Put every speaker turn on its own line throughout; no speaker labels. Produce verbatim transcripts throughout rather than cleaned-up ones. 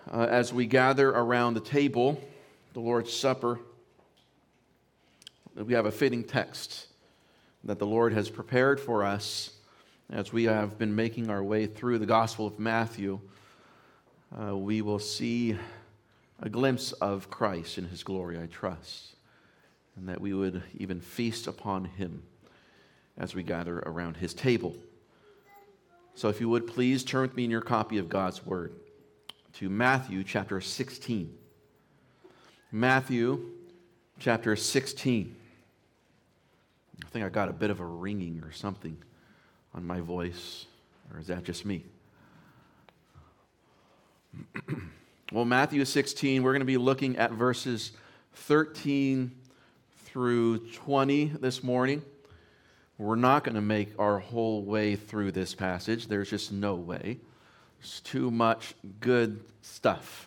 uh, as we gather around the table, the Lord's Supper, we have a fitting text that the Lord has prepared for us as we have been making our way through the Gospel of Matthew. Uh, we will see a glimpse of Christ in His glory, I trust, and that we would even feast upon Him as we gather around His table. So if you would, please turn with me in your copy of God's Word to Matthew chapter sixteen. Matthew chapter sixteen. I think I got a bit of a ringing or something on my voice, or is that just me? Well, Matthew sixteen, we're going to be looking at verses thirteen through twenty this morning. We're not going to make our whole way through this passage. There's just no way. There's too much good stuff.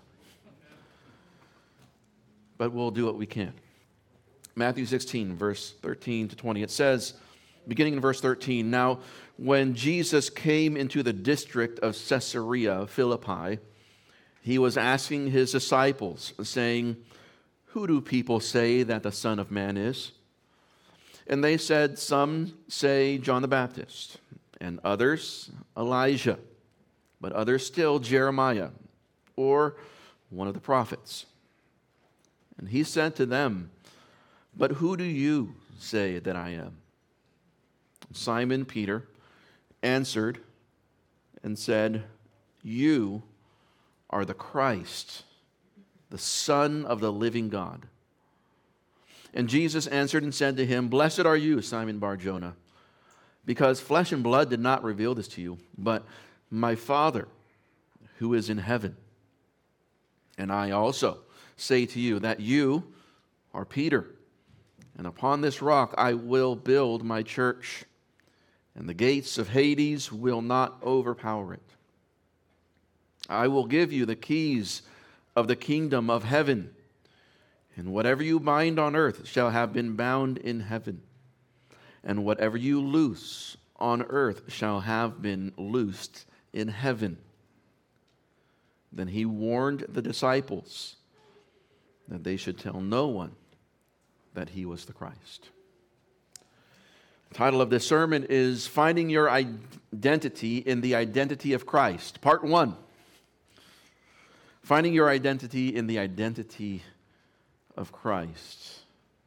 But we'll do what we can. Matthew sixteen, verse thirteen to twenty. It says, beginning in verse thirteen, "Now when Jesus came into the district of Caesarea Philippi, he was asking his disciples, saying, 'Who do people say that the Son of Man is?' And they said, 'Some say John the Baptist, and others Elijah, but others still Jeremiah, or one of the prophets.' And he said to them, 'But who do you say that I am?' Simon Peter answered and said, 'You are the Christ, the Son of the living God.' And Jesus answered and said to him, 'Blessed are you, Simon Bar-Jonah, because flesh and blood did not reveal this to you, but my Father who is in heaven. And I also say to you that you are Peter, and upon this rock I will build my church, and the gates of Hades will not overpower it. I will give you the keys of the kingdom of heaven, and whatever you bind on earth shall have been bound in heaven, and whatever you loose on earth shall have been loosed in heaven.' Then he warned the disciples that they should tell no one that he was the Christ." The title of this sermon is Finding Your Identity in the Identity of Christ, Part one. Finding your identity in the identity of Christ.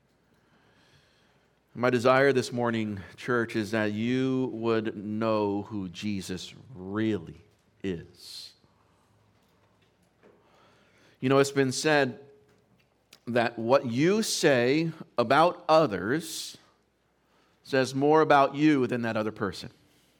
My desire this morning, church, is that you would know who Jesus really is. You know, it's been said that what you say about others says more about you than that other person.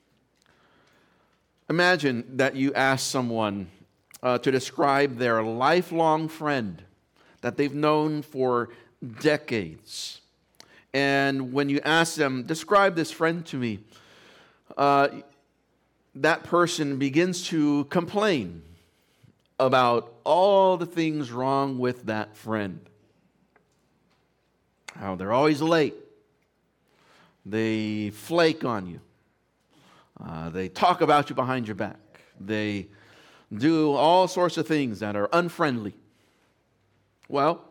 Imagine that you ask someone uh, to describe their lifelong friend that they've known for decades. And when you ask them, describe this friend to me, uh, that person begins to complain about all the things wrong with that friend. How they're always late. They flake on you. Uh, they talk about you behind your back. They do all sorts of things that are unfriendly. Well,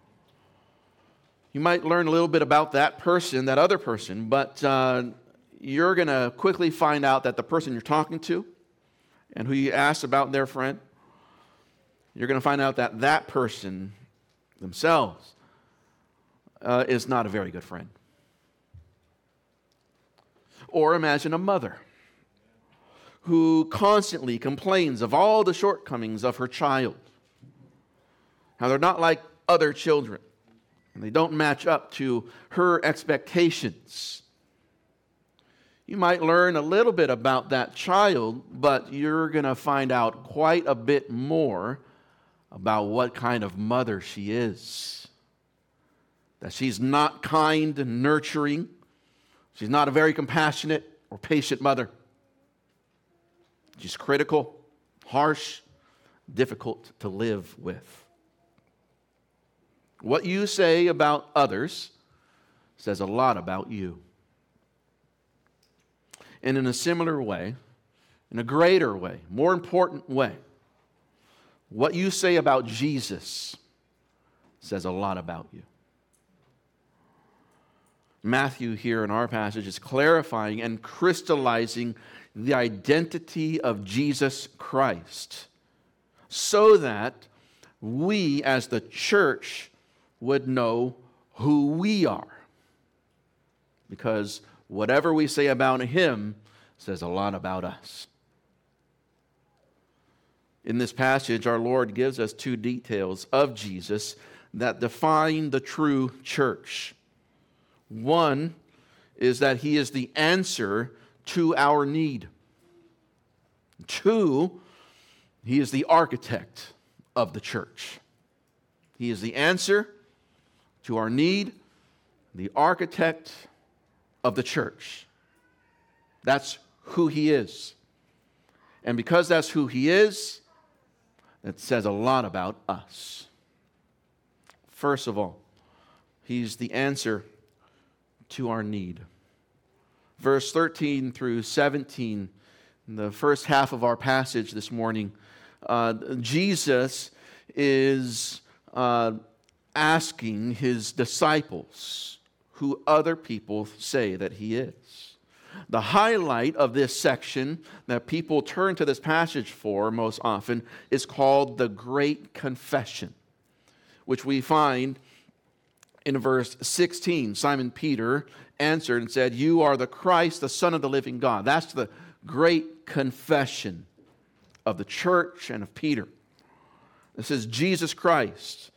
you might learn a little bit about that person, that other person, but uh, you're going to quickly find out that the person you're talking to and who you ask about their friend, you're going to find out that that person themselves uh, is not a very good friend. Or imagine a mother who constantly complains of all the shortcomings of her child. How they're not like other children, and they don't match up to her expectations. You might learn a little bit about that child, but you're going to find out quite a bit more about what kind of mother she is. That she's not kind and nurturing. She's not a very compassionate or patient mother. She's critical, harsh, difficult to live with. What you say about others says a lot about you. And in a similar way, in a greater way, more important way, What you say about Jesus says a lot about you. Matthew here in our passage is clarifying and crystallizing the identity of Jesus Christ so that we as the church would know who we are. Because whatever we say about him says a lot about us. In this passage, our Lord gives us two details of Jesus that define the true church. One is that he is the answer to our need. Two, he is the architect of the church. He is the answer to our need, the architect of the church. That's who he is. And because that's who he is, it says a lot about us. First of all, he's the answer to our need. Verse thirteen through seventeen, in the first half of our passage this morning, uh, Jesus is uh, asking his disciples who other people say that he is. The highlight of this section that people turn to this passage for most often is called the Great Confession, which we find in verse sixteen. Simon Peter answered and said, "You are the Christ, the Son of the living God." That's the great confession of the church and of Peter. This is Jesus Christ,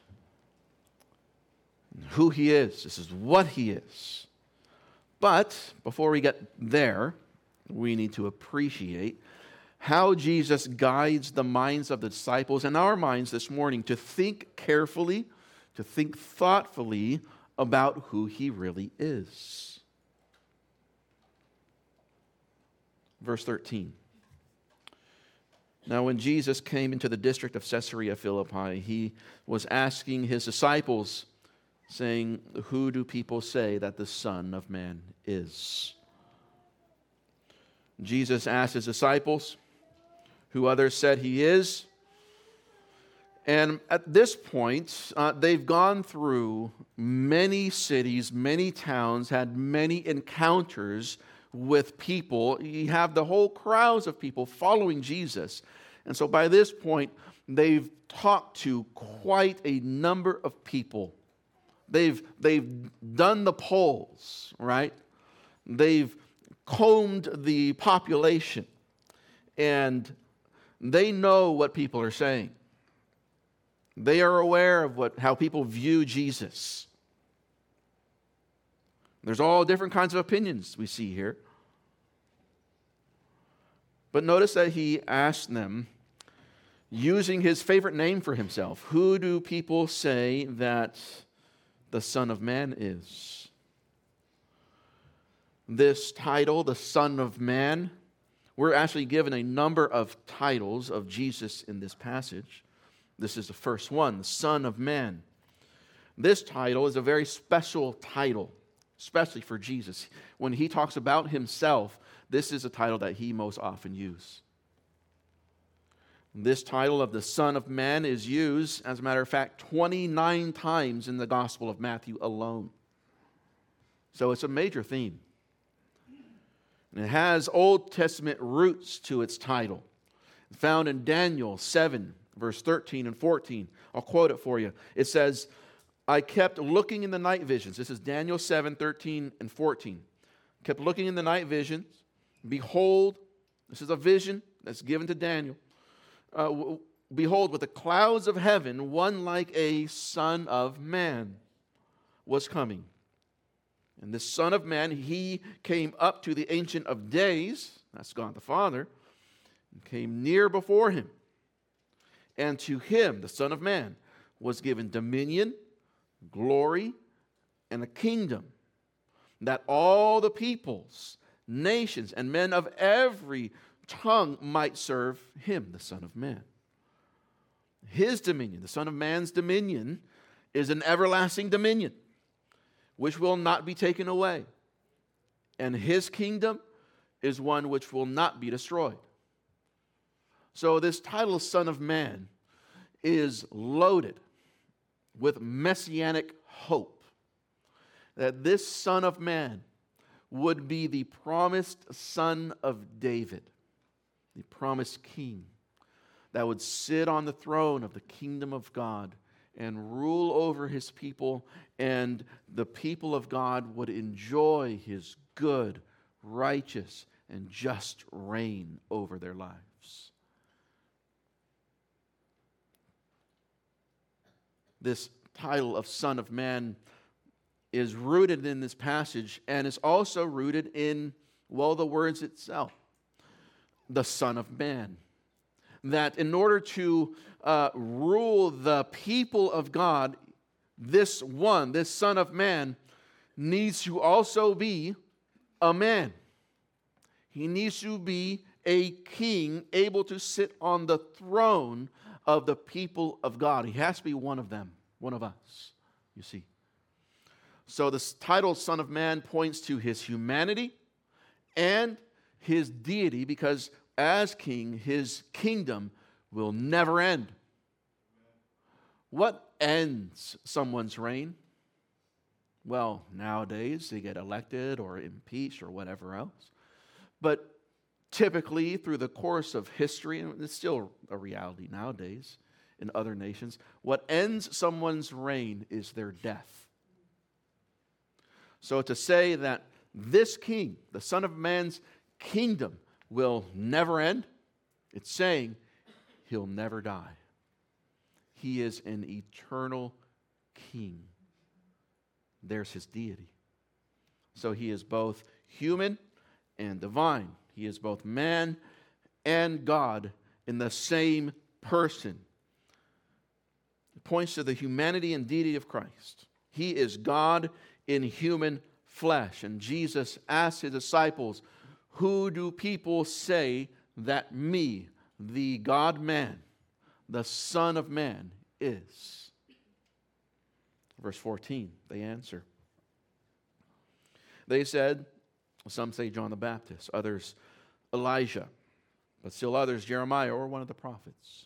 who he is. This is what he is. But before we get there, we need to appreciate how Jesus guides the minds of the disciples and our minds this morning to think carefully, to think thoughtfully about who he really is. Verse thirteen. Now when Jesus came into the district of Caesarea Philippi, he was asking his disciples, saying, "Who do people say that the Son of Man is?" Jesus asked his disciples who others said he is. And at this point, uh, they've gone through many cities, many towns, had many encounters with people. You have the whole crowds of people following Jesus. And so by this point, they've talked to quite a number of people. They've, they've done the polls, right? They've combed the population. And they know what people are saying. They are aware of what, how people view Jesus. There's all different kinds of opinions we see here. But notice that he asked them, using his favorite name for himself, "Who do people say that the Son of Man is?" This title, the Son of Man, we're actually given a number of titles of Jesus in this passage. This is the first one, the Son of Man. This title is a very special title, especially for Jesus. When he talks about himself, this is a title that he most often uses. This title of the Son of Man is used, as a matter of fact, twenty-nine times in the Gospel of Matthew alone. So it's a major theme. And it has Old Testament roots to its title, found in Daniel seven, verse thirteen and fourteen. I'll quote it for you. It says, "I kept looking in the night visions." This is Daniel seven, thirteen and fourteen. Kept looking in the night visions. Behold, this is a vision that's given to Daniel. Uh, Behold, with the clouds of heaven, one like a Son of Man was coming. And this Son of Man, he came up to the Ancient of Days, that's God the Father, and came near before him. And to him, the Son of Man, was given dominion, glory, and a kingdom, that all the peoples, nations, and men of every tongue might serve him, the Son of Man. His dominion, the Son of Man's dominion, is an everlasting dominion, which will not be taken away. And his kingdom is one which will not be destroyed. So this title, Son of Man, is loaded with messianic hope that this Son of Man would be the promised Son of David, the promised King that would sit on the throne of the kingdom of God and rule over his people, and the people of God would enjoy his good, righteous, and just reign over their lives. This title of Son of Man is rooted in this passage and is also rooted in, well, the words itself, the Son of Man. That in order to uh, rule the people of God, this one, this Son of Man, needs to also be a man. He needs to be a king able to sit on the throne of the people of God. He has to be one of them, one of us, you see. So this title, Son of Man, points to his humanity and his deity, because as king, his kingdom will never end. What ends someone's reign? Well, nowadays they get elected or impeached or whatever else. But typically through the course of history, and it's still a reality nowadays in other nations, what ends someone's reign is their death. So to say that this king, the Son of Man's kingdom, will never end, it's saying he'll never die. He is an eternal king. There's his deity. So he is both human and divine. He is both man and God in the same person. It points to the humanity and deity of Christ. He is God in human flesh. And Jesus asked his disciples, "Who do people say that me, the God-man, the Son of Man, is?" Verse fourteen, they answer. They said, some say John the Baptist, others Elijah, but still others Jeremiah or one of the prophets.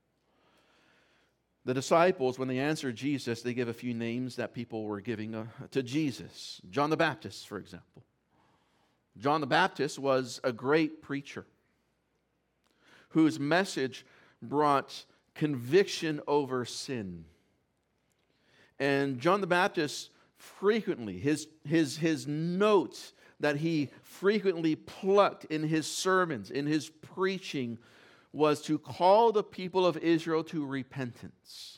The disciples, when they answered Jesus, they give a few names that people were giving uh, to Jesus. John the Baptist, for example. John the Baptist was a great preacher whose message brought conviction over sin. And John the Baptist frequently, his, his, his notes that he frequently plucked in his sermons, in his preaching, was to call the people of Israel to repentance.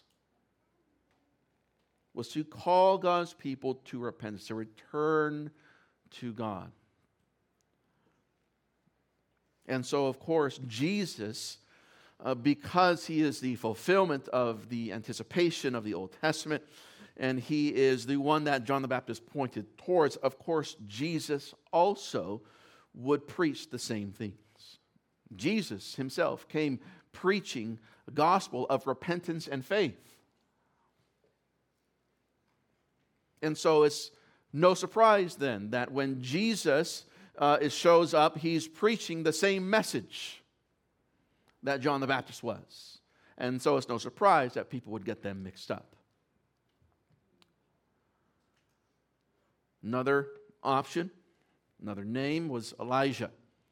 Was to call God's people to repentance, to return to God. And so, of course, Jesus, uh, because he is the fulfillment of the anticipation of the Old Testament, and he is the one that John the Baptist pointed towards, of course, Jesus also would preach the same things. Jesus himself came preaching a gospel of repentance and faith. And so it's no surprise then that when Jesus uh, it shows up, he's preaching the same message that John the Baptist was. And so it's no surprise that people would get them mixed up. Another option, another name was Elijah.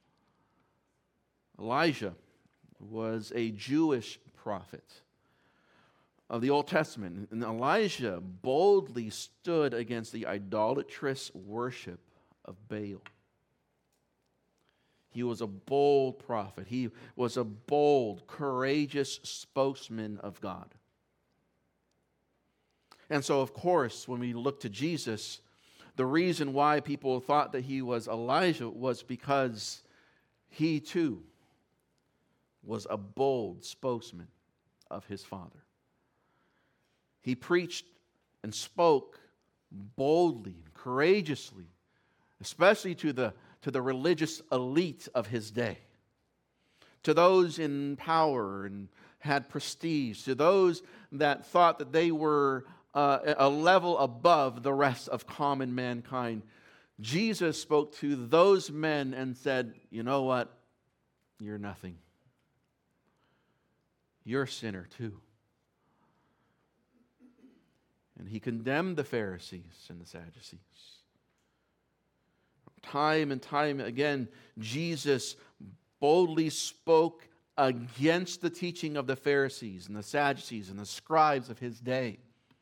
Elijah was a Jewish prophet of the Old Testament. And Elijah boldly stood against the idolatrous worship of Baal. He was a bold prophet. He was a bold, courageous spokesman of God. And so, of course, when we look to Jesus, the reason why people thought that he was Elijah was because he too was a bold spokesman of his Father. He preached and spoke boldly and courageously, especially to the, to the religious elite of his day, to those in power and had prestige, to those that thought that they were uh, a level above the rest of common mankind. Jesus spoke to those men and said, "You know what? You're nothing. You're a sinner too. And he condemned the Pharisees and the Sadducees. Time and time again, Jesus boldly spoke against the teaching of the Pharisees and the Sadducees and the scribes of his day.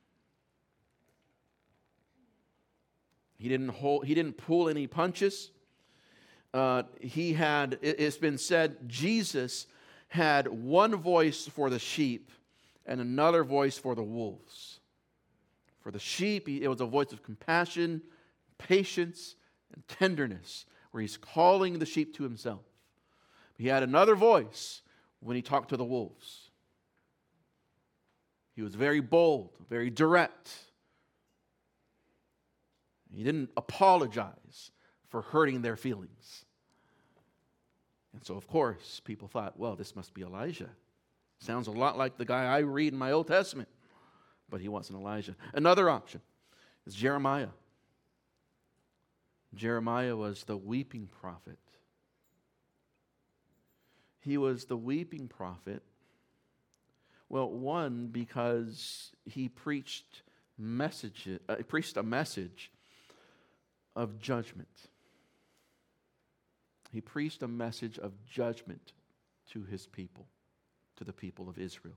He didn't hold, he didn't pull any punches. Uh, he had, it's been said, Jesus had one voice for the sheep and another voice for the wolves. For the sheep, it was a voice of compassion, patience, and tenderness, where he's calling the sheep to himself. He had another voice when he talked to the wolves. He was very bold, very direct. He didn't apologize for hurting their feelings. And so, of course, people thought, well, this must be Elijah. Sounds a lot like the guy I read in my Old Testament. But he wasn't Elijah. Another option is Jeremiah. Jeremiah was the weeping prophet. He was the weeping prophet. Well, one, because he preached messages, uh, he preached a message of judgment. He preached a message of judgment to his people, to the people of Israel.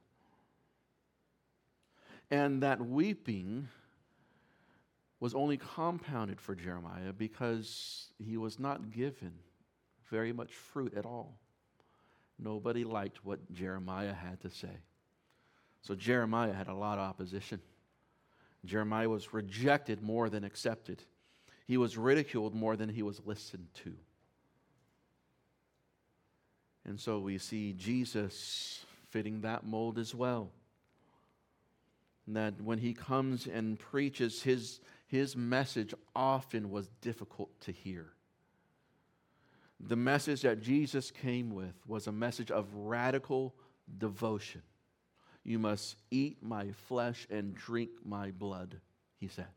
And that weeping was only compounded for Jeremiah because he was not given very much fruit at all. Nobody liked what Jeremiah had to say. So Jeremiah had a lot of opposition. Jeremiah was rejected more than accepted. He was ridiculed more than he was listened to. And so we see Jesus fitting that mold as well. That when he comes and preaches, his, his message often was difficult to hear. The message that Jesus came with was a message of radical devotion. You must eat my flesh and drink my blood, he said.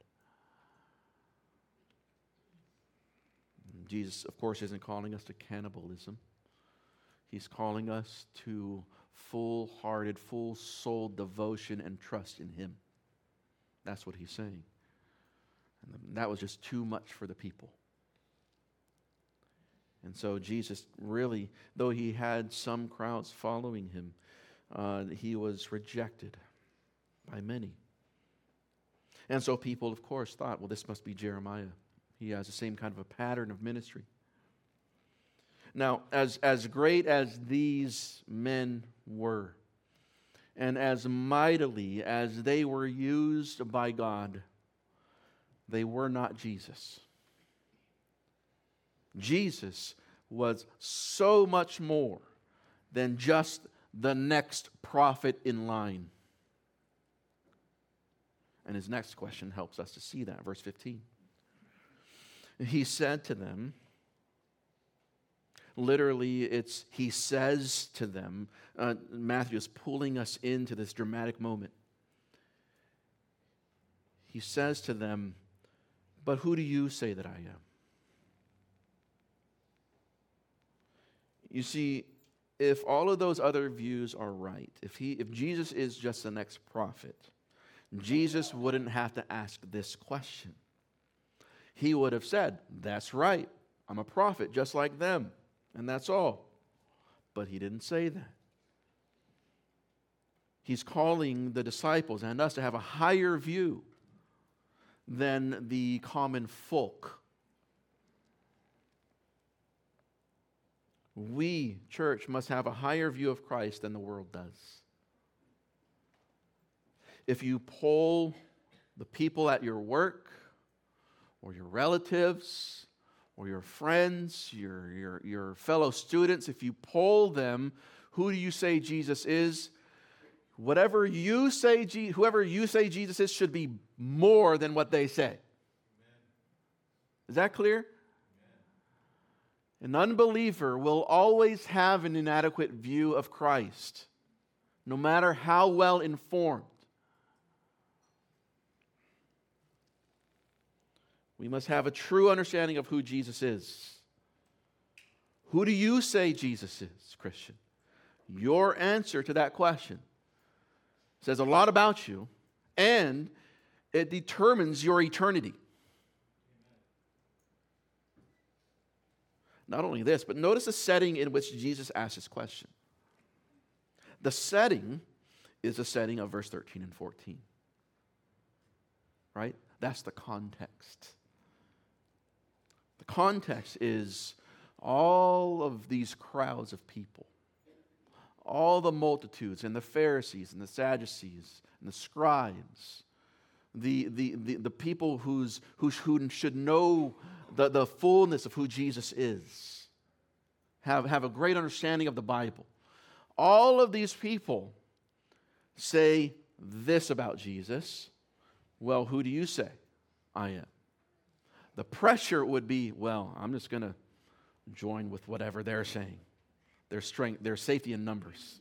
Jesus, of course, isn't calling us to cannibalism. He's calling us to full-hearted, full-soul devotion and trust in him. That's what he's saying. And that was just too much for the people. And so Jesus really, though he had some crowds following him, uh, he was rejected by many. And so people, of course, thought, well, this must be Jeremiah. He has the same kind of a pattern of ministry. Now, as, as great as these men were, and as mightily as they were used by God, they were not Jesus. Jesus was so much more than just the next prophet in line. And his next question helps us to see that. Verse fifteen. He said to them, literally, it's he says to them. Uh, Matthew is pulling us into this dramatic moment. He says to them, but who do you say that I am? You see, if all of those other views are right, if he, if Jesus is just the next prophet, Jesus wouldn't have to ask this question. He would have said, that's right, I'm a prophet just like them, and that's all. But he didn't say that. He's calling the disciples and us to have a higher view than the common folk. We, church, must have a higher view of Christ than the world does. If you poll the people at your work, or your relatives, or your friends, your, your, your fellow students, if you poll them, who do you say Jesus is? Whatever you say, whoever you say Jesus is should be more than what they say. Amen. Is that clear? Amen. An unbeliever will always have an inadequate view of Christ, no matter how well informed. We must have a true understanding of who Jesus is. Who do you say Jesus is, Christian? Your answer to that question says a lot about you, and It determines your eternity. Not only this, but notice the setting in which Jesus asked this question. The setting is the setting of verse thirteen and fourteen. Right? That's the context. The context is all of these crowds of people, all the multitudes and the Pharisees and the Sadducees and the scribes, the, the, the, the people who's, who, who should know the, the fullness of who Jesus is, have, have a great understanding of the Bible. All of these people say this about Jesus. Well, who do you say I am? The pressure would be, well, I'm just going to join with whatever they're saying. Their strength, their safety in numbers.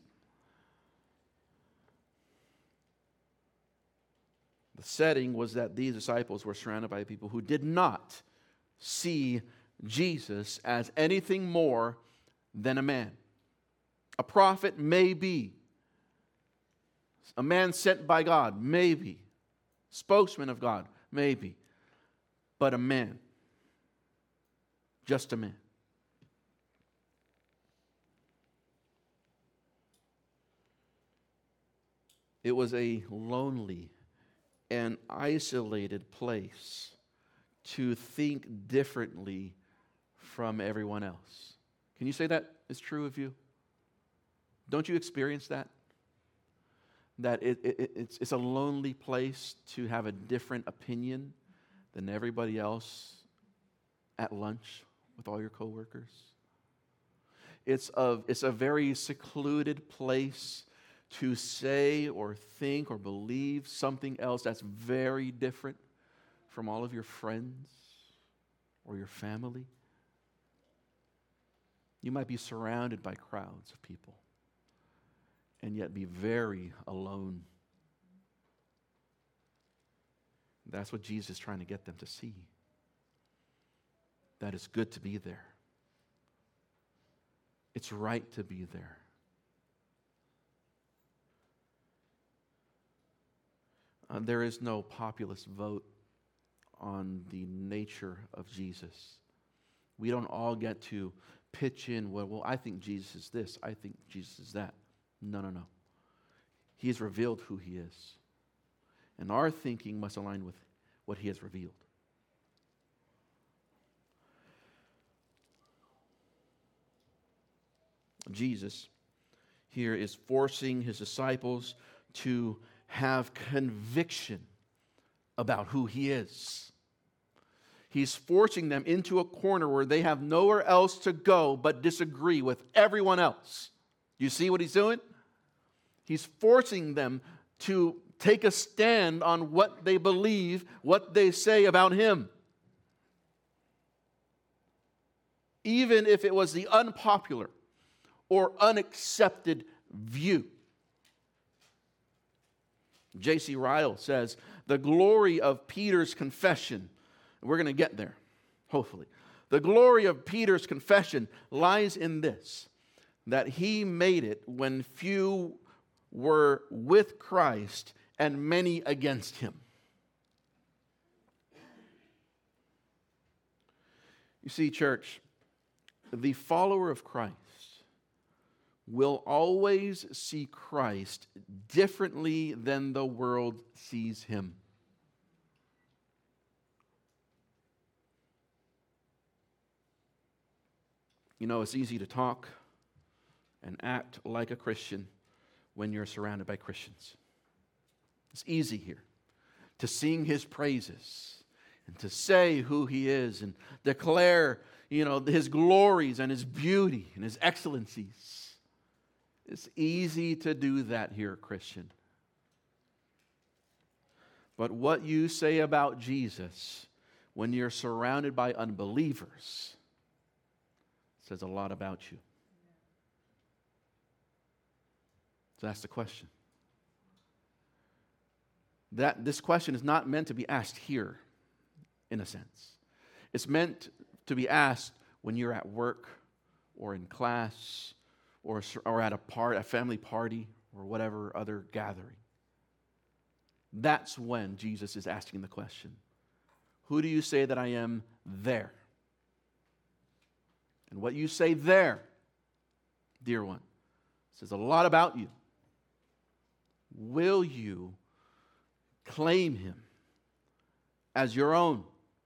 The setting was that these disciples were surrounded by people who did not see Jesus as anything more than a man. A prophet, maybe. A man sent by God, maybe. Spokesman of God, maybe. But a man. Just a man. It was a lonely and isolated place to think differently from everyone else. Can you say that is true of you? Don't you experience that? That it, it, it's, it's a lonely place to have a different opinion than everybody else at lunch with all your coworkers? It's a, it's a very secluded place to say or think or believe something else that's very different from all of your friends or your family. You might be surrounded by crowds of people and yet be very alone. That's what Jesus is trying to get them to see. That it's good to be there. It's right to be there. Uh, there is no populist vote on the nature of Jesus. We don't all get to pitch in, well, well, I think Jesus is this, I think Jesus is that. No, no, no. He has revealed who He is. And our thinking must align with what He has revealed. Jesus here is forcing His disciples to have conviction about who He is. He's forcing them into a corner where they have nowhere else to go but disagree with everyone else. You see what He's doing? He's forcing them to take a stand on what they believe, what they say about Him. Even if it was the unpopular or unaccepted view. J C Ryle says, the glory of Peter's confession, we're going to get there, hopefully. The glory of Peter's confession lies in this, that he made it when few were with Christ and many against Him. You see, church, the follower of Christ will always see Christ differently than the world sees Him. You know, it's easy to talk and act like a Christian when you're surrounded by Christians. It's easy here to sing His praises and to say who He is and declare, you know, His glories and His beauty and His excellencies. It's easy to do that here, Christian. But what you say about Jesus when you're surrounded by unbelievers says a lot about you. So that's the question. That this question is not meant to be asked here, in a sense. It's meant to be asked when you're at work or in class or, or at a part, a family party or whatever other gathering. That's when Jesus is asking the question, who do you say that I am there? And what you say there, dear one, says a lot about you. Will you claim him as your own?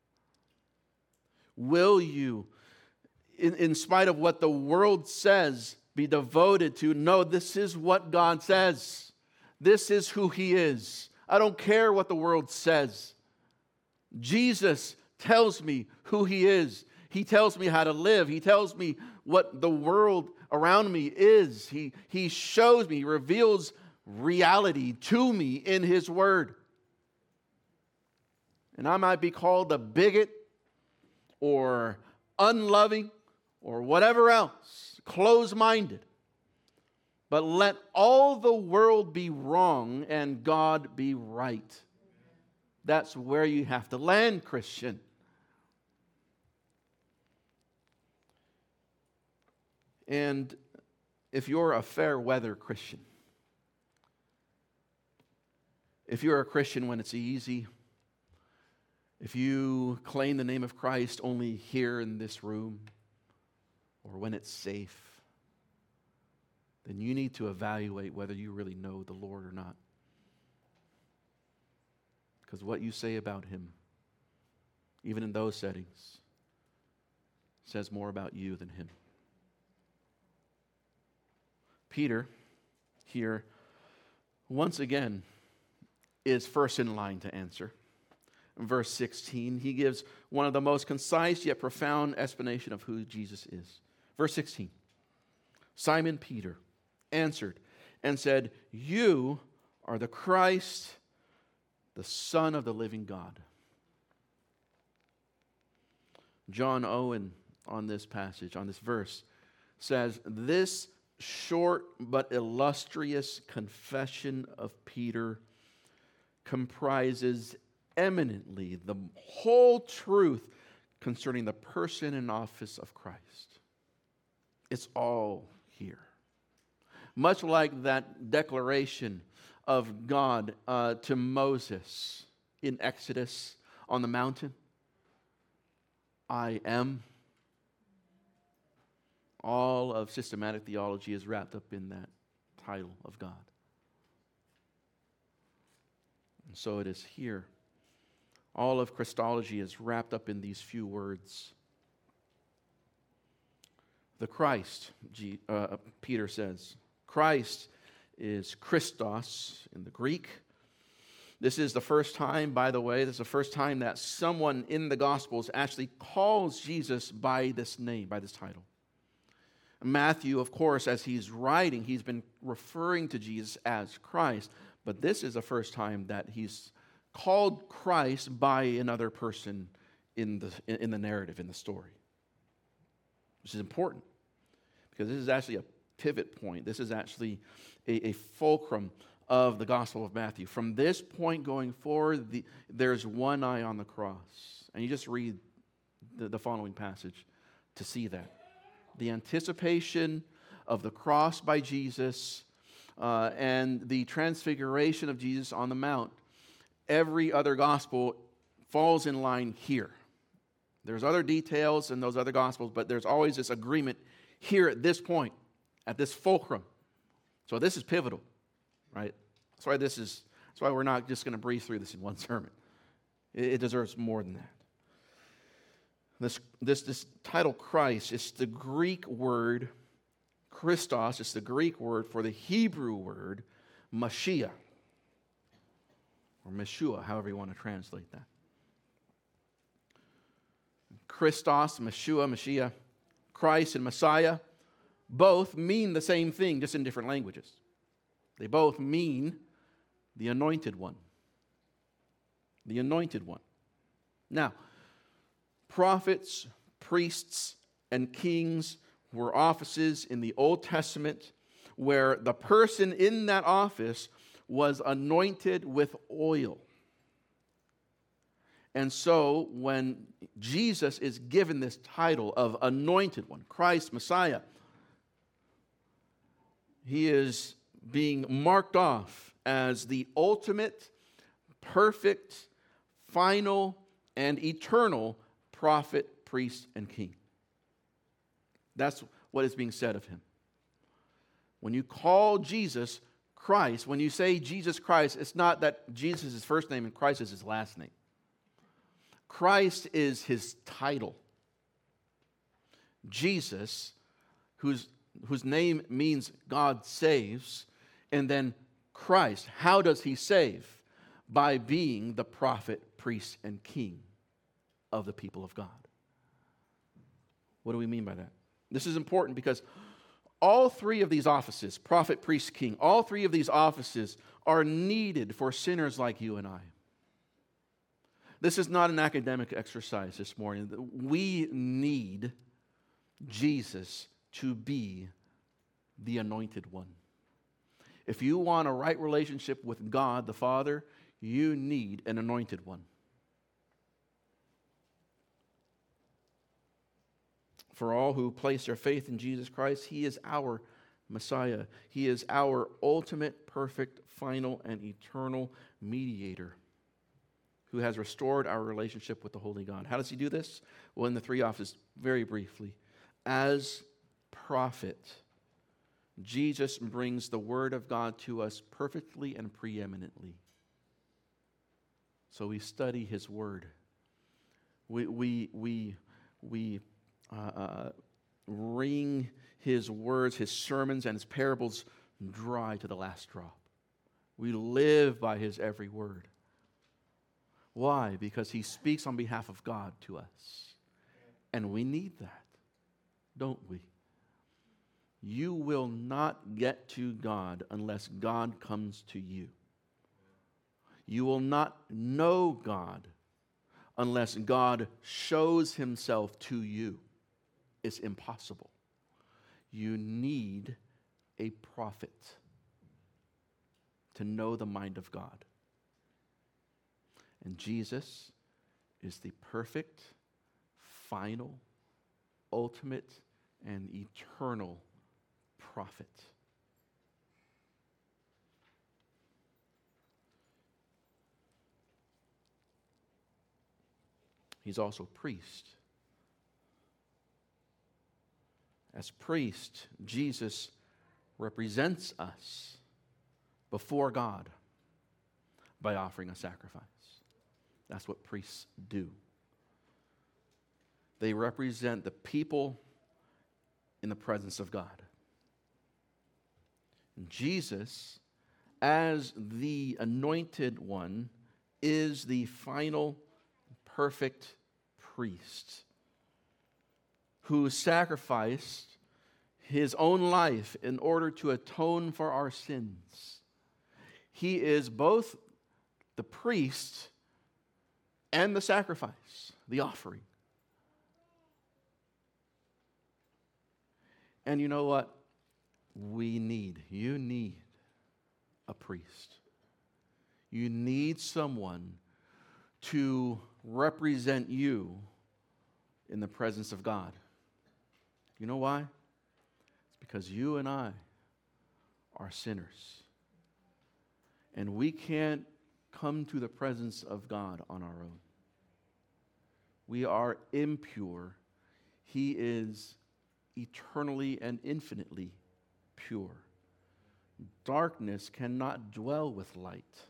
Will you, in, in spite of what the world says, be devoted to, no, this is what God says. This is who he is. I don't care what the world says. Jesus tells me who he is. He tells me how to live. He tells me what the world around me is. He, he shows me, he reveals reality to me in his word. And I might be called a bigot or unloving or whatever else, close-minded. But let all the world be wrong and God be right. That's where you have to land, Christian. And if you're a fair weather Christian, if you're a Christian when it's easy, if you claim the name of Christ only here in this room, or when it's safe, then you need to evaluate whether you really know the Lord or not. Because what you say about him, even in those settings, says more about you than him. Peter, here, once again, is first in line to answer. In verse sixteen, he gives one of the most concise yet profound explanation of who Jesus is. Verse sixteen, Simon Peter answered and said, "You are the Christ, the Son of the living God." John Owen, on this passage, on this verse, says, this short but illustrious confession of Peter comprises eminently the whole truth concerning the person and office of Christ. It's all here. Much like that declaration of God uh, to Moses in Exodus on the mountain, I am. All of systematic theology is wrapped up in that title of God. And so it is here. All of Christology is wrapped up in these few words. The Christ, G, uh, Peter says, Christ is Christos in the Greek. This is the first time, by the way, this is the first time that someone in the Gospels actually calls Jesus by this name, by this title. Matthew, of course, as he's writing, he's been referring to Jesus as Christ, but this is the first time that he's called Christ by another person in the, in the narrative, in the story. Which is important, because this is actually a pivot point. This is actually a, a fulcrum of the Gospel of Matthew. From this point going forward, the, there's one eye on the cross. And you just read the, the following passage to see that. The anticipation of the cross by Jesus uh, and the transfiguration of Jesus on the Mount. Every other gospel falls in line here. There's other details in those other gospels, but there's always this agreement here at this point, at this fulcrum. So this is pivotal, right? That's why this is. That's why we're not just going to breeze through this in one sermon. It, it deserves more than that. This, this, this title Christ is the Greek word Christos. It's the Greek word for the Hebrew word Mashiach, or Meshua, however you want to translate that. Christos, Meshua, Mashiach, Christ and Messiah, both mean the same thing, just in different languages. They both mean the anointed one. The anointed one. Now, prophets, priests, and kings were offices in the Old Testament where the person in that office was anointed with oil. And so when Jesus is given this title of anointed one, Christ, Messiah, he is being marked off as the ultimate perfect, final, and eternal prophet, priest, and king. That's what is being said of him. When you call Jesus Christ, when you say Jesus Christ, it's not that Jesus is his first name and Christ is his last name. Christ is his title. Jesus, whose, whose name means God saves, and then Christ, how does he save? By being the prophet, priest, and king of the people of God. What do we mean by that? This is important because all three of these offices, prophet, priest, king, all three of these offices are needed for sinners like you and I. This is not an academic exercise this morning. We need Jesus to be the anointed one. If you want a right relationship with God the Father, you need an anointed one. For all who place their faith in Jesus Christ, he is our Messiah. He is our ultimate, perfect, final, and eternal mediator who has restored our relationship with the Holy God. How does he do this? Well, in the three offices, very briefly. As prophet, Jesus brings the Word of God to us perfectly and preeminently. So we study his Word. We, we, we, we uh, uh, wring his words, his sermons, and his parables dry to the last drop. We live by his every word. Why? Because he speaks on behalf of God to us. And we need that, don't we? You will not get to God unless God comes to you. You will not know God unless God shows himself to you. It's impossible. You need a prophet to know the mind of God. And Jesus is the perfect, final, ultimate, and eternal prophet. He's also priest. As priest, Jesus represents us before God by offering a sacrifice. That's what priests do. They represent the people in the presence of God. And Jesus, as the anointed one, is the final, perfect priest who sacrificed his own life in order to atone for our sins. He is both the priest and the sacrifice, the offering. And you know what? We need, you need a priest. You need someone to represent you in the presence of God. You know why? It's because you and I are sinners. And we can't come to the presence of God on our own. We are impure. He is eternally and infinitely pure. Darkness cannot dwell with light.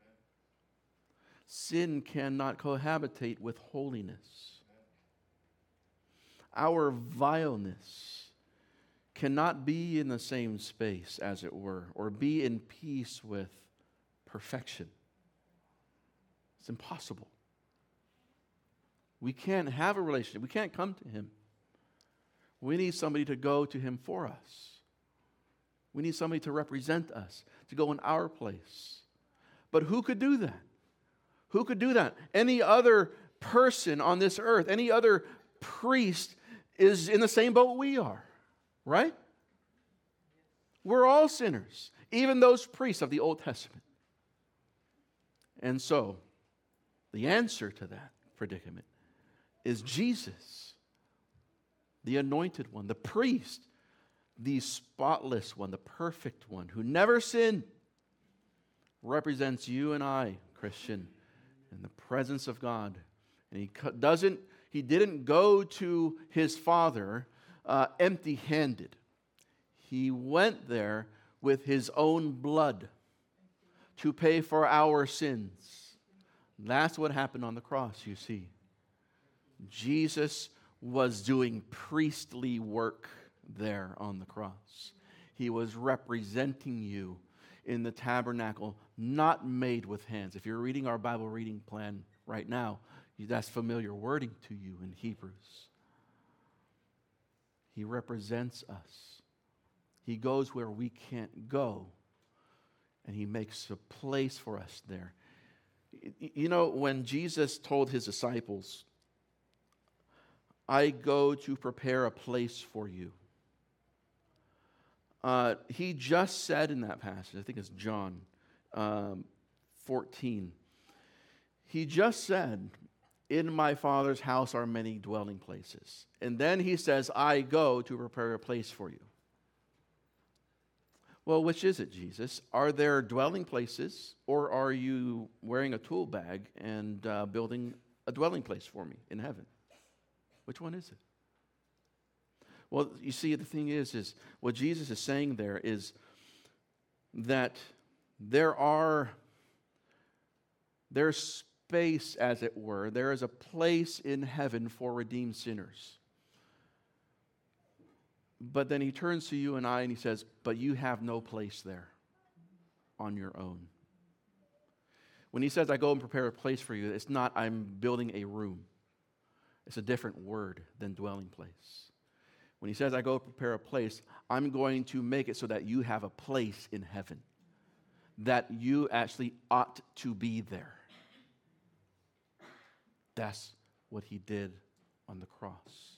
Sin cannot cohabitate with holiness. Our vileness cannot be in the same space, as it were, or be in peace with perfection. It's impossible. We can't have a relationship. We can't come to him. We need somebody to go to him for us. We need somebody to represent us, to go in our place. But who could do that? Who could do that? Any other person on this earth, any other priest is in the same boat we are, right? We're all sinners, even those priests of the Old Testament. And so, the answer to that predicament is Jesus, the anointed one, the priest, the spotless one, the perfect one, who never sinned, represents you and I Christian, in the presence of God. And he doesn't, he didn't go to his Father uh, empty-handed. He went there with his own blood to pay for our sins. That's what happened on the cross, you see. Jesus was doing priestly work there on the cross. He was representing you in the tabernacle, not made with hands. If you're reading our Bible reading plan right now, that's familiar wording to you in Hebrews. He represents us. He goes where we can't go, and he makes a place for us there. You know, when Jesus told his disciples, I go to prepare a place for you, uh, he just said in that passage, I think it's John um, fourteen, he just said, in my Father's house are many dwelling places. And then he says, I go to prepare a place for you. Well, which is it, Jesus? Are there dwelling places, or are you wearing a tool bag and uh, building a dwelling place for me in heaven? Which one is it? Well, you see, the thing is, is what Jesus is saying there is that there are, there's space, as it were. There is a place in heaven for redeemed sinners. But then he turns to you and I and he says, but you have no place there on your own. When he says, I go and prepare a place for you, it's not I'm building a room. It's a different word than dwelling place. When he says, I go prepare a place, I'm going to make it so that you have a place in heaven, that you actually ought to be there. That's what he did on the cross.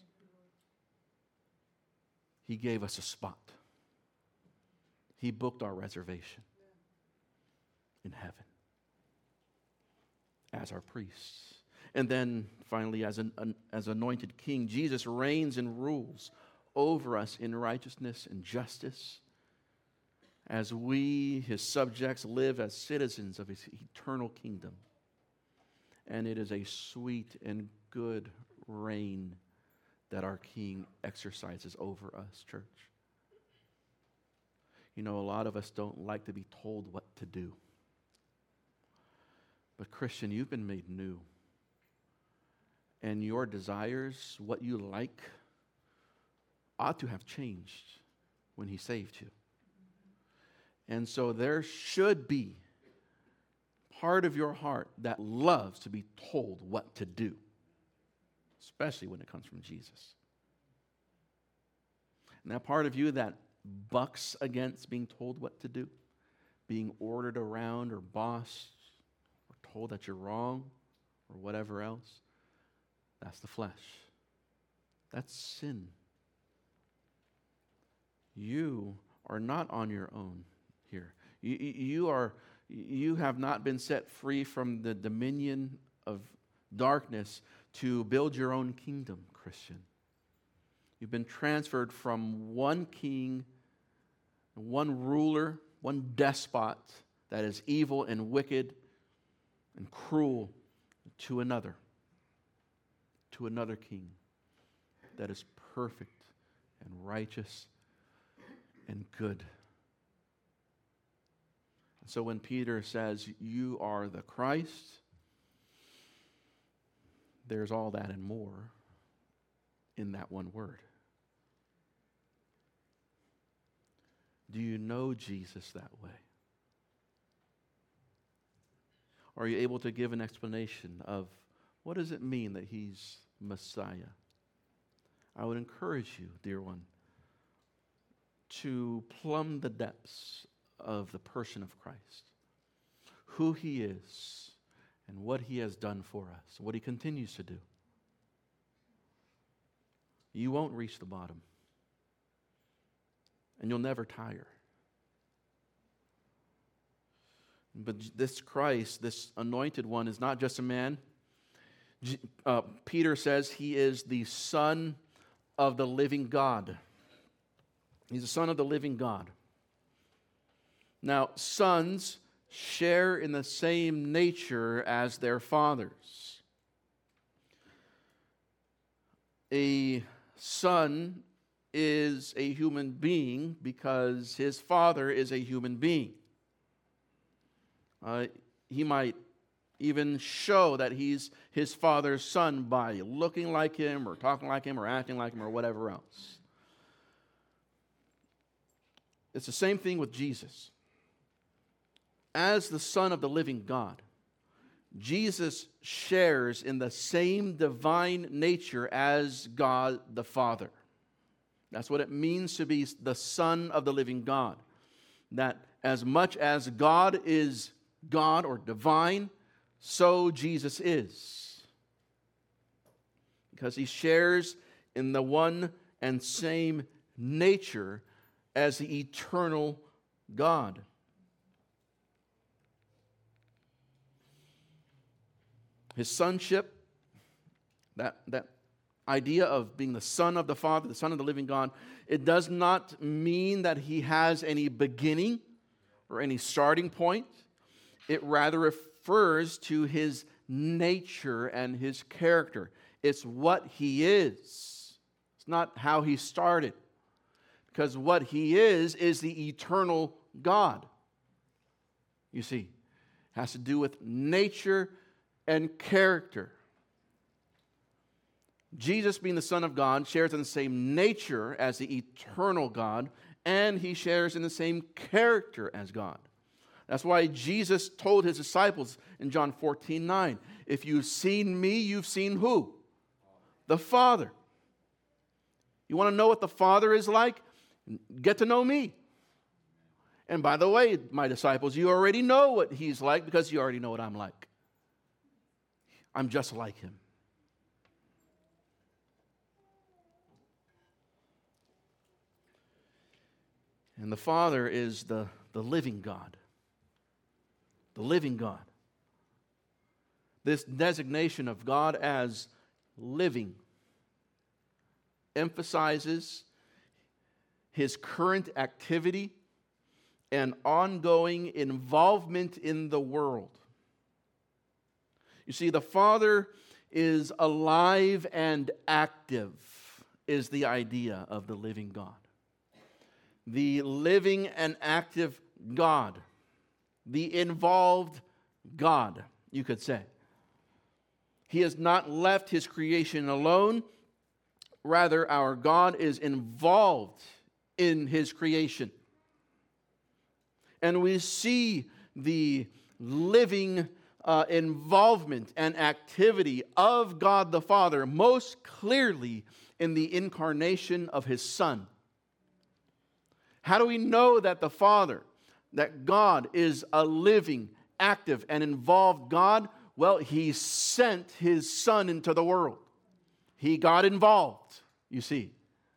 He gave us a spot. He booked our reservation in heaven as our priests. And then finally, as an, an as anointed king, Jesus reigns and rules over us in righteousness and justice as we, his subjects, live as citizens of his eternal kingdom. And it is a sweet and good reign that our King exercises over us, church. You know, a lot of us don't like to be told what to do. But Christian, you've been made new. And your desires, what you like, ought to have changed when he saved you. And so there should be part of your heart that loves to be told what to do, especially when it comes from Jesus. And that part of you that bucks against being told what to do, being ordered around or bossed or told that you're wrong or whatever else, that's the flesh. That's sin. You are not on your own here. You, you, are, you have not been set free from the dominion of darkness to build your own kingdom, Christian. You've been transferred from one king, one ruler, one despot that is evil and wicked and cruel to another, to another king that is perfect and righteous and good. And so when Peter says, you are the Christ, there's all that and more in that one word. Do you know Jesus that way? Are you able to give an explanation of what does it mean that he's Messiah? I would encourage you, dear one, to plumb the depths of the person of Christ, who he is, and what he has done for us, what he continues to do. You won't reach the bottom, and you'll never tire. But this Christ, this anointed one, is not just a man. Uh, Peter says he is the Son of the living God. He's the Son of the living God. Now, sons share in the same nature as their fathers. A son is a human being because his father is a human being. Uh, he might even show that he's his father's son by looking like him or talking like him or acting like him or whatever else. It's the same thing with Jesus. As the Son of the living God, Jesus shares in the same divine nature as God the Father. That's what it means to be the Son of the living God. That as much as God is God or divine, so Jesus is. Because he shares in the one and same nature as the eternal God. His sonship, that, that idea of being the Son of the Father, the Son of the living God, it does not mean that he has any beginning or any starting point. It rather refers to his nature and his character. It's what he is. It's not how he started. Because what he is, is the eternal God. You see, it has to do with nature and character. Jesus, being the Son of God, shares in the same nature as the eternal God, and he shares in the same character as God. That's why Jesus told his disciples in John fourteen nine, if you've seen me, you've seen who? The Father. You want to know what the Father is like? Get to know me. And by the way, my disciples, you already know what he's like because you already know what I'm like. I'm just like him. And the Father is the, the living God. The living God. This designation of God as living emphasizes his current activity and ongoing involvement in the world. You see, the Father is alive and active, is the idea of the living God. The living and active God. The involved God, you could say. He has not left his creation alone. Rather, our God is involved in his creation. And we see the living uh, involvement and activity of God the Father most clearly in the incarnation of his Son. How do we know that the Father, that God is a living, active, and involved God? Well, he sent his Son into the world. He got involved, you see.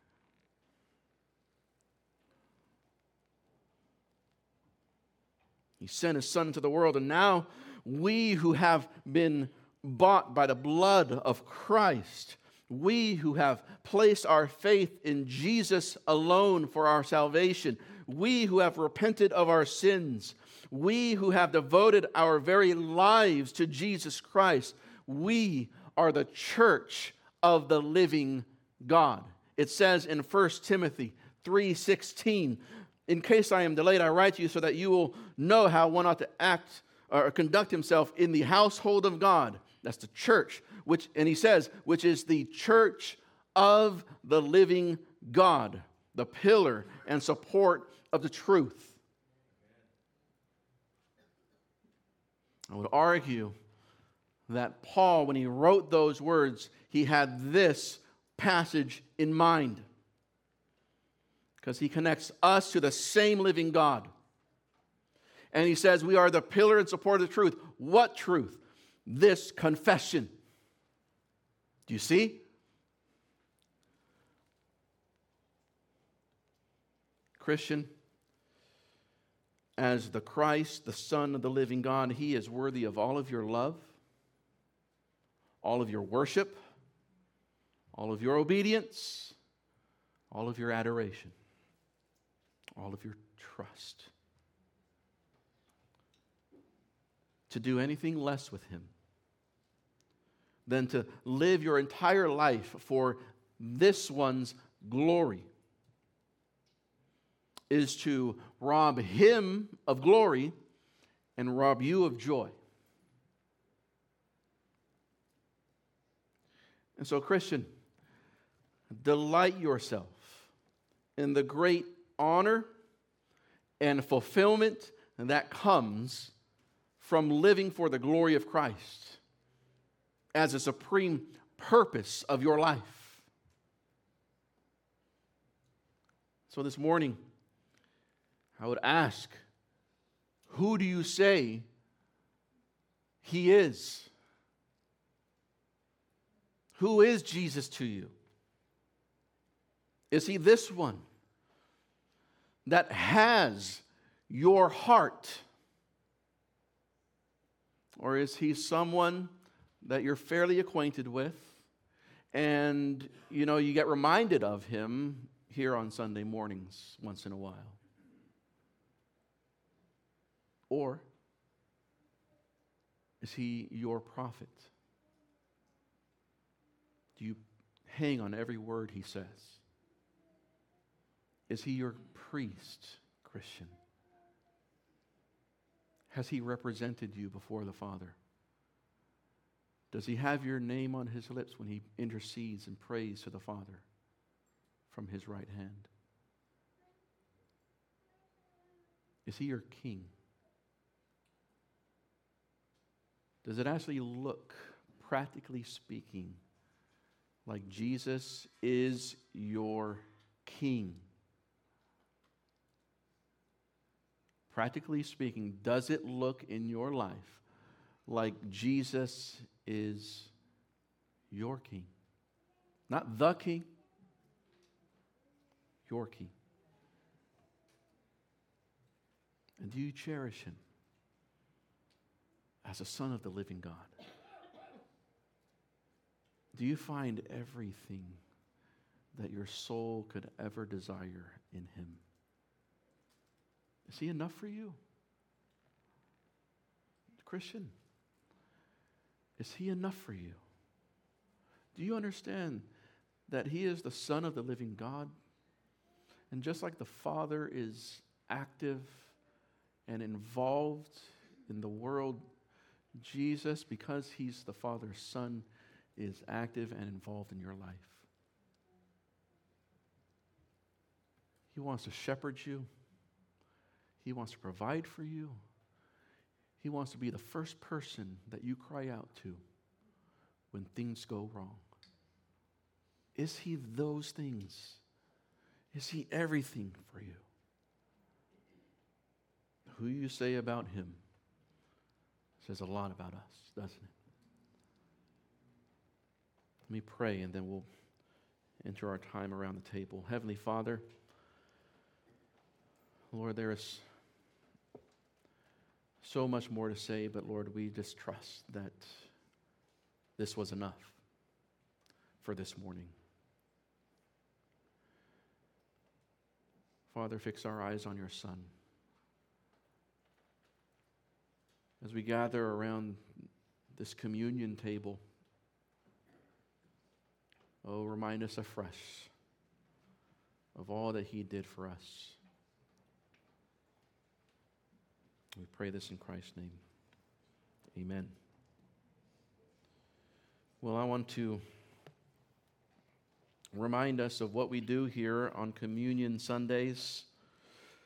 He sent his Son into the world, and now we who have been bought by the blood of Christ, we who have placed our faith in Jesus alone for our salvation, we who have repented of our sins, we who have devoted our very lives to Jesus Christ, we are the church of the living God. It says in First Timothy three sixteen, in case I am delayed, I write to you so that you will know how one ought to act or conduct himself in the household of God. That's the church, which, and he says, which is the church of the living God, the pillar and support of the truth. I would argue that Paul, when he wrote those words, he had this passage in mind, because he connects us to the same living God. And he says we are the pillar and support of the truth. What truth? This confession. Do you see? Christian, as the Christ, the Son of the living God, he is worthy of all of your love, all of your worship, all of your obedience, all of your adoration, all of your trust. to do anything less with Him than to live your entire life for this one's glory is to rob Him of glory and rob you of joy. And so, Christian, delight yourself in the great honor and fulfillment that comes from living for the glory of Christ as a supreme purpose of your life. So this morning, I would ask, who do you say He is? Who is Jesus to you? Is He this one that has your heart? Or is He someone that you're fairly acquainted with and, you know, you get reminded of Him here on Sunday mornings once in a while? Or is He your prophet? Do you hang on every word He says? Is He your priest, Christian? Has He represented you before the Father? Does He have your name on His lips when He intercedes and prays to the Father from His right hand? Is He your king? Does it actually look, practically speaking, like Jesus is your king? Practically speaking, does it look in your life like Jesus is your king? Not the king, your king. And do you cherish Him as a Son of the living God? Do you find everything that your soul could ever desire in Him? Is He enough for you? Christian, is He enough for you? Do you understand that He is the Son of the living God? And just like the Father is active and involved in the world, Jesus, because He's the Father's Son, is active and involved in your life. He wants to shepherd you. He wants to provide for you. He wants to be the first person that you cry out to when things go wrong. Is He those things? Is He everything for you? Who you say about Him says a lot about us, doesn't it? Let me pray and then we'll enter our time around the table. Heavenly Father, Lord, there is so much more to say, but Lord, we just trust that this was enough for this morning. Father, fix our eyes on your Son. As we gather around this communion table, oh, remind us afresh of all that He did for us. We pray this in Christ's name. Amen. Well, I want to remind us of what we do here on Communion Sundays.